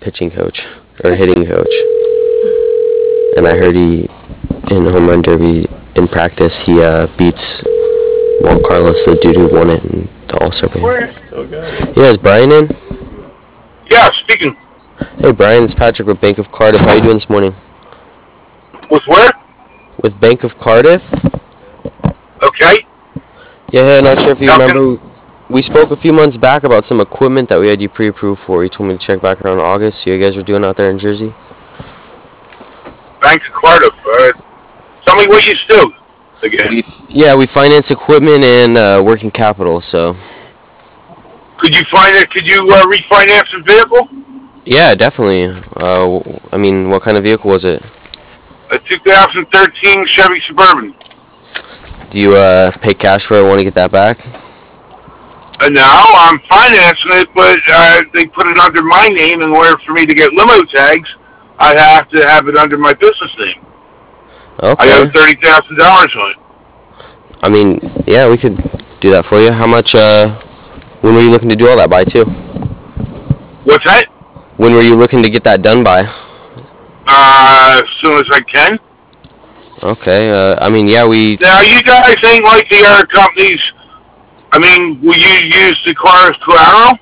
pitching coach or hitting coach, and I heard he in home run derby in practice he beats Juan Carlos, the dude who won it in the All-Star game. Yeah, is Brian in? Yeah, speaking. Hey Brian, it's Patrick with Bank of Cardiff. How you doing this morning? With where? With Bank of Cardiff. Okay. Yeah, not sure if you remember. We spoke a few months back about some equipment that we had you pre-approved for. You told me to check back around August. See what you guys were doing out there in Jersey. Bank of Cardiff. Tell me what you do again. We finance equipment and working capital. So. Could you refinance a vehicle? Yeah, definitely. I mean, what kind of vehicle was it? A 2013 Chevy Suburban. Do you pay cash for it? Want to get that back? Now I'm financing it, but they put it under my name. In order for me to get limo tags, I have to have it under my business name. Okay. I owe $30,000 on it. I mean, yeah, we could do that for you. How much? When were you looking to do all that by, too? What's that? When were you looking to get that done by? As soon as I can. Okay. I mean, yeah, we. Now you guys ain't like the other companies. I mean, will you use the car as collateral?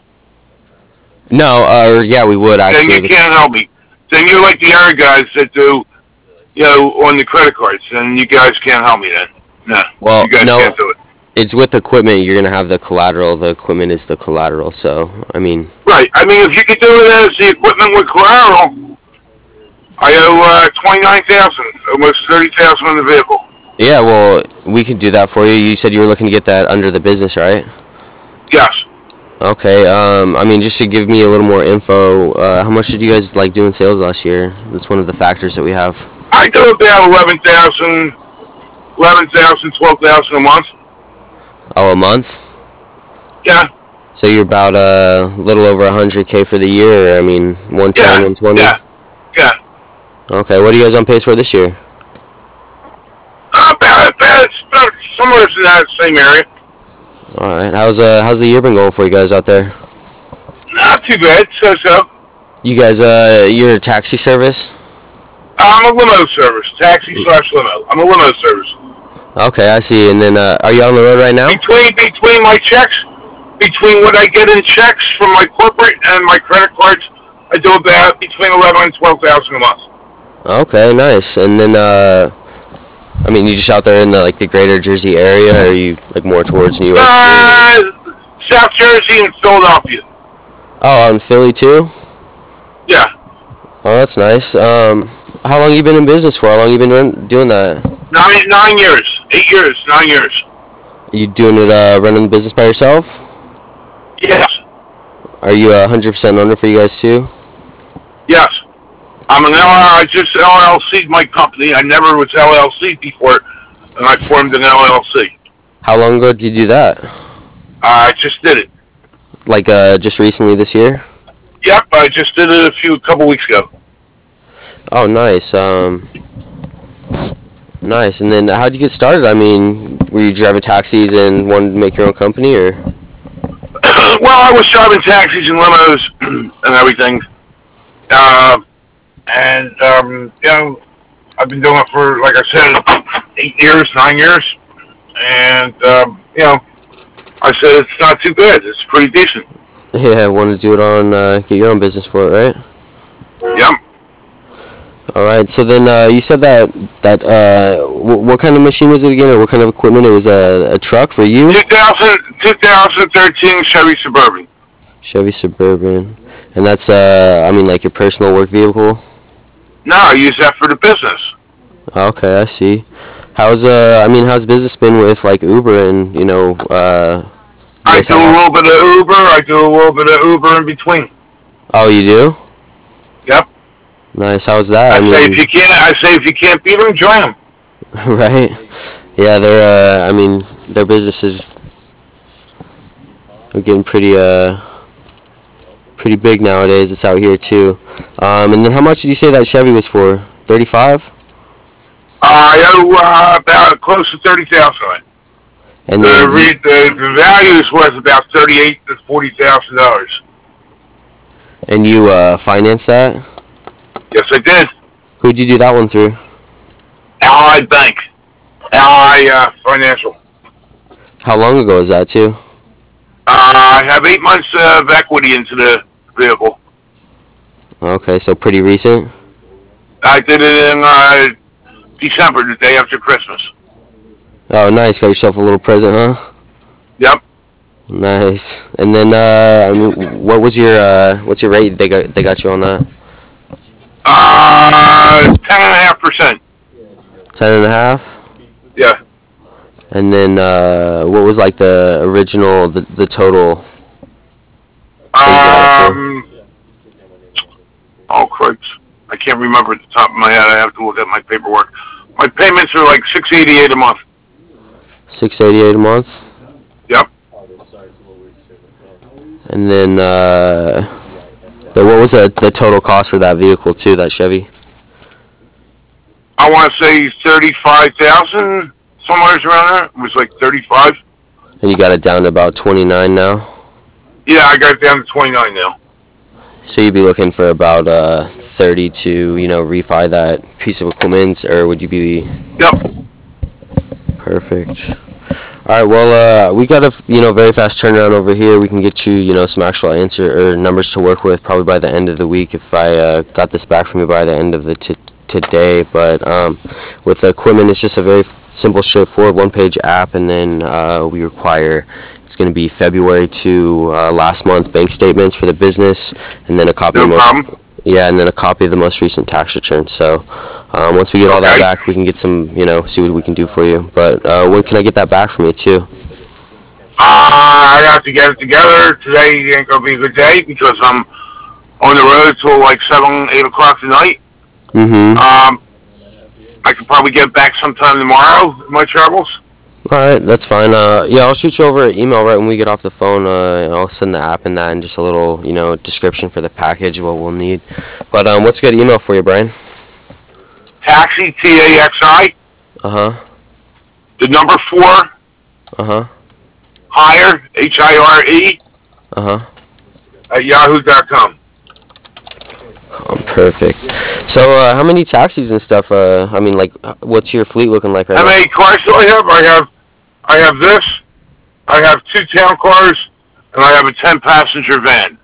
No, yeah, we would actually. Then you can't help me. Then you're like the other guys that do, on the credit cards, and you guys can't help me then. No. Well, you guys can't do it. It's with equipment. You're gonna have the collateral. The equipment is the collateral. So, I mean. Right. I mean, if you could do it as the equipment with collateral, I owe $29,000, almost $30,000 on the vehicle. Yeah, well, we could do that for you. You said you were looking to get that under the business, right? Yes. Okay. I mean, just to give me a little more info, how much did you guys like doing sales last year? That's one of the factors that we have. I do about 11,000, 12,000 a month. Oh, a month? Yeah. So you're about a little over 100K for the year. I mean, 110, 120. Yeah. Okay. What are you guys on pace for this year? About somewhere in that same area. All right. How's the year been going for you guys out there? Not too bad. So. You guys, you're a taxi service? I'm a limo service, taxi/limo. I'm a limo service. Okay, I see. And then, are you on the road right now? Between my checks, between what I get in checks from my corporate and my credit cards, I do about between 11 and 12,000 a month. Okay, nice. And then, I mean, you just out there in the greater Jersey area, or are you more towards New York? South Jersey and Philadelphia. Oh, in Philly too? Yeah. Oh, that's nice. How long you been in business for? How long you been doing that? 9 years. 8 years. 9 years. You doing it, running the business by yourself? Yes. Are you 100% owner for you guys too? Yes. I just LLC'd my company. I never was LLC'd before, and I formed an LLC. How long ago did you do that? I just did it. Just recently this year? Yep, I just did it a couple weeks ago. Oh, nice. Nice. And then how'd you get started? I mean, were you driving taxis and wanted to make your own company, or? Well, I was driving taxis and limos and everything. I've been doing it for, like I said, 8 years, 9 years. And, I said it's not too bad. It's pretty decent. Yeah, I wanted to do it on, get your own business for it, right? Yep. All right. So then you said that what kind of machine was it again, or what kind of equipment? It was a truck for you? 2013 Chevy Suburban. Chevy Suburban. And that's, I mean, your personal work vehicle? No, I use that for the business. Okay, I see. How's business been with, Uber and, I do a little bit of Uber. I do a little bit of Uber in between. Oh, you do? Yep. Nice. How's that? I say if you can't beat them, join them. Right. Yeah, their businesses are getting pretty big nowadays. It's out here too. And then how much did you say that Chevy was for? 35? I owe about close to 30,000. And the value is worth about $38,000 to $40,000. And you financed that? Yes, I did. Who'd you do that one through? Allied Bank. Ally Financial. How long ago was that too? I have 8 months of equity into the vehicle. Okay, so pretty recent. I did it in December, the day after Christmas. Oh, nice. Got yourself a little present, huh? Yep. Nice. And then, I mean, what's your rate they got you on that? 10.5%. 10.5. Yeah. And then, what was like the original, the total that you got it for? Oh, cripes. I can't remember at the top of my head. I have to look at my paperwork. My payments are like $688 a month. 688 a month. Yep. And then, what was the total cost for that vehicle too? That Chevy. I want to say 35,000, somewhere around there. It was like 35. And you got it down to about 29 now. Yeah, I got it down to 29 now. So you'd be looking for about 30 to refi that piece of equipment, or would you be? Yep. Perfect. All right. Well, we got a very fast turnaround over here. We can get you some actual answer or numbers to work with probably by the end of the week if I got this back from you by the end of the today. But with the equipment, it's just a very simple, straightforward one-page app, and then we require. It's going to be February to last month bank statements for the business, and then a copy No of problem. and then a copy of the most recent tax return. So once we get all that back, we can get some, see what we can do for you. But when can I get that back from you too? I have to get it together. Today ain't going to be a good day because I'm on the road till like 7, 8 o'clock tonight. Mm-hmm. I could probably get back sometime tomorrow in my travels. All right, that's fine. Yeah, I'll shoot you over an email right when we get off the phone. I'll send the app and that, and just a little, description for the package, what we'll need. But what's a good email for you, Brian? Taxi, Taxi. Uh-huh. The number 4. Uh-huh. Hire, HIRE. Uh-huh. At yahoo.com. Oh, perfect. So, how many taxis and stuff? What's your fleet looking like right now? How many cars do I have? I have this. I have 2 town cars, and I have a 10-passenger van.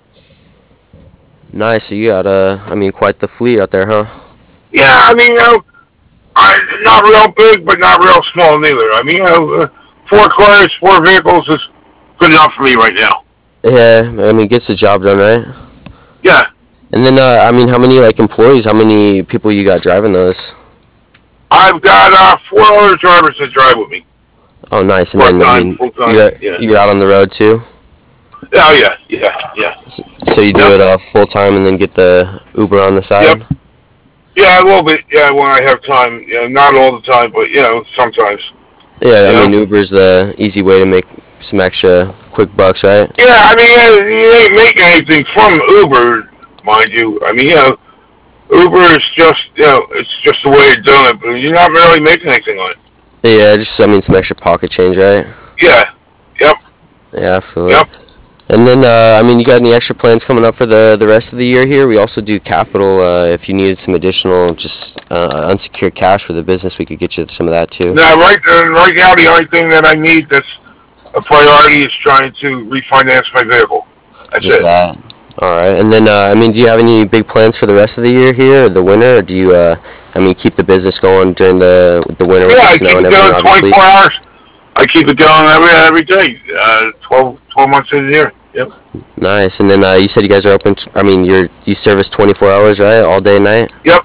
Nice. So you got quite the fleet out there, huh? Yeah, I mean, not real big, but not real small neither. I mean, 4 cars, 4 vehicles is good enough for me right now. Yeah, gets the job done, right? Yeah. And then, how many employees? How many people you got driving those? I've got 4 other drivers that drive with me. Oh, nice. And Part-time, full-time. You're out on the road too? Oh, yeah. So you do it full-time and then get the Uber on the side? Yep. Yeah, a little bit. Yeah, when I have time. Not all the time, but sometimes. Yeah, Uber's the easy way to make some extra quick bucks, right? Yeah, I mean, you ain't making anything from Uber, mind you. I mean, Uber is just, it's just a way of doing it, but you're not really making anything on it. Yeah, just some extra pocket change, right? Yeah. Yep. Yeah, absolutely. Yep. And then, you got any extra plans coming up for the rest of the year here? We also do capital. If you needed some additional, just unsecured cash for the business, we could get you some of that too. Now, right now, the only thing that I need that's a priority is trying to refinance my vehicle. That's Just it. that. All right. And then, do you have any big plans for the rest of the year here, or the winter, or do you, keep the business going during the winter with the snow and everything, obviously? Yeah, I keep it going 24 hours. I keep it going every day, 12 months of the year. Yep. Nice. And then you said you guys are open. You service 24 hours, right? All day and night. Yep.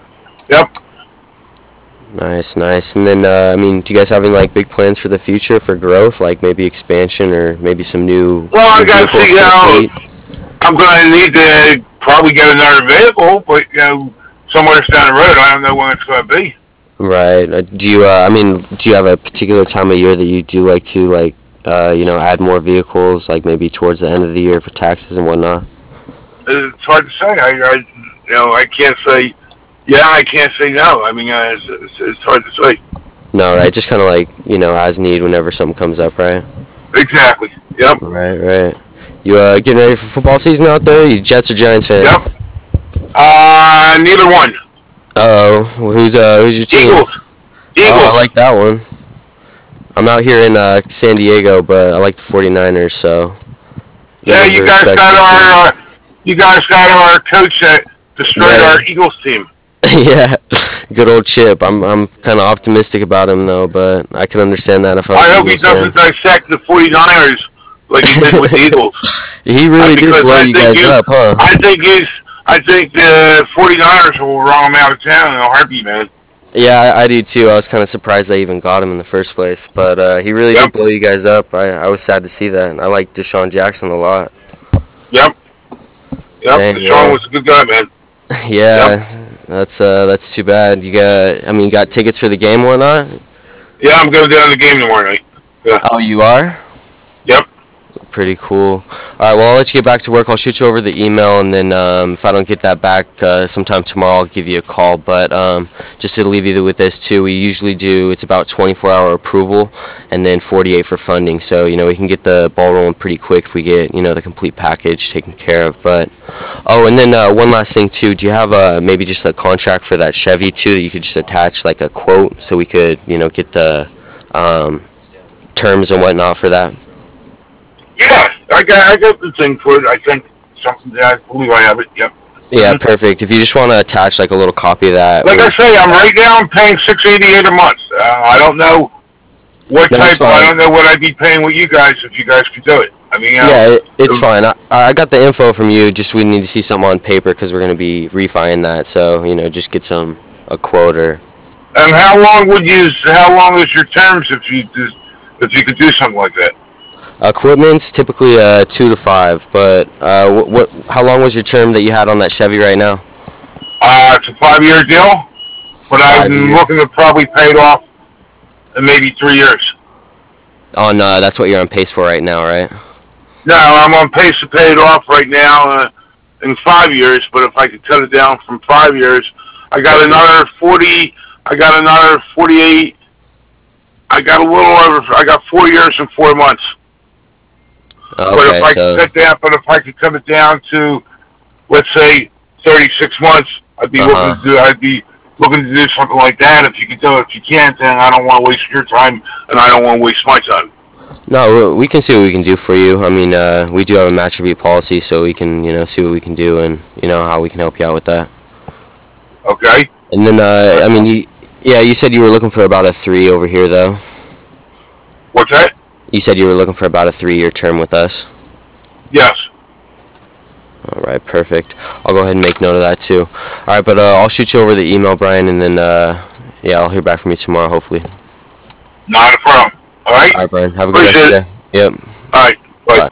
Nice. And then, do you guys have any big plans for the future for growth, like maybe expansion or maybe some new? Well, I gotta see I'm gonna need to probably get another vehicle, but somewhere down the road, I don't know when it's gonna be. Right. Do you? Do you have a particular time of year that you do like to add more vehicles, like maybe towards the end of the year for taxes and whatnot? It's hard to say. I can't say. Yeah, I can't say no. I mean, it's hard to say. No, right. Just kind of as need whenever something comes up, right? Exactly. Yep. Right. You getting ready for football season out there? You Jets or Giants fan? Yep. Neither one. Who's your team? Eagles. Oh, I like that one. I'm out here in San Diego, but I like the 49ers, so. Yeah, you guys got our coach that destroyed our Eagles team. Yeah, good old Chip. I'm kind of optimistic about him though, but I can understand that if I hope he doesn't dissect the 49ers like he did with the Eagles. He really did blow you guys up, huh? I think the 49ers will run him out of town in a heartbeat, man. Yeah, I do too. I was kind of surprised I even got him in the first place, but he really did blow you guys up. I was sad to see that. I like Deshaun Jackson a lot. Yep. Dang, Deshaun was a good guy, man. Yeah, that's too bad. You got tickets for the game or not? Yeah, I'm going down to the game tomorrow night. Yeah. Oh, you are? Yep. Pretty cool. All right, well, I'll let you get back to work. I'll shoot you over the email, and then if I don't get that back sometime tomorrow, I'll give you a call. But just to leave you with this, too, we usually do, it's about 24-hour approval and then 48 for funding. So, we can get the ball rolling pretty quick if we get, the complete package taken care of. But, and then one last thing, too. Do you have maybe just a contract for that Chevy, too, that you could just attach, like, a quote so we could, get the terms and whatnot for that? Yeah, I got the thing for it. I think something. I believe I have it. Yep. Yeah, perfect. If you just want to attach like a little copy of that. Like I say, I'm paying $688 a month. I don't know what type. I don't know what I'd be paying with you guys if you guys could do it. I mean, yeah, it's fine. I got the info from you. Just we need to see something on paper because we're gonna be refining that. So just get a quote or. And how long is your terms if you could do something like that? Equipment's typically 2 to 5, but how long was your term that you had on that Chevy right now? It's a 5-year deal, but I'm looking to probably pay it off in maybe 3 years. That's what you're on pace for right now, right? No, I'm on pace to pay it off right now in 5 years, but if I could cut it down from 5 years, I got another 40, I got another 48, I got 4 years and 4 months. Okay, but if I could cut it down to, let's say, 36 months, I'd be looking to do something like that. If you could do it, if you can't, then I don't want to waste your time, and I don't want to waste my time. No, we can see what we can do for you. I mean, we do have a match review policy, so we can, see what we can do and, how we can help you out with that. Okay. And then, you said you were looking for about a 3 over here, though. What's that? You said you were looking for about a 3-year term with us? Yes. All right, perfect. I'll go ahead and make note of that, too. All right, but I'll shoot you over the email, Brian, and then, I'll hear back from you tomorrow, hopefully. Not a problem. All right? All right, Brian. Have a good rest of your day. Yep. All right. Bye.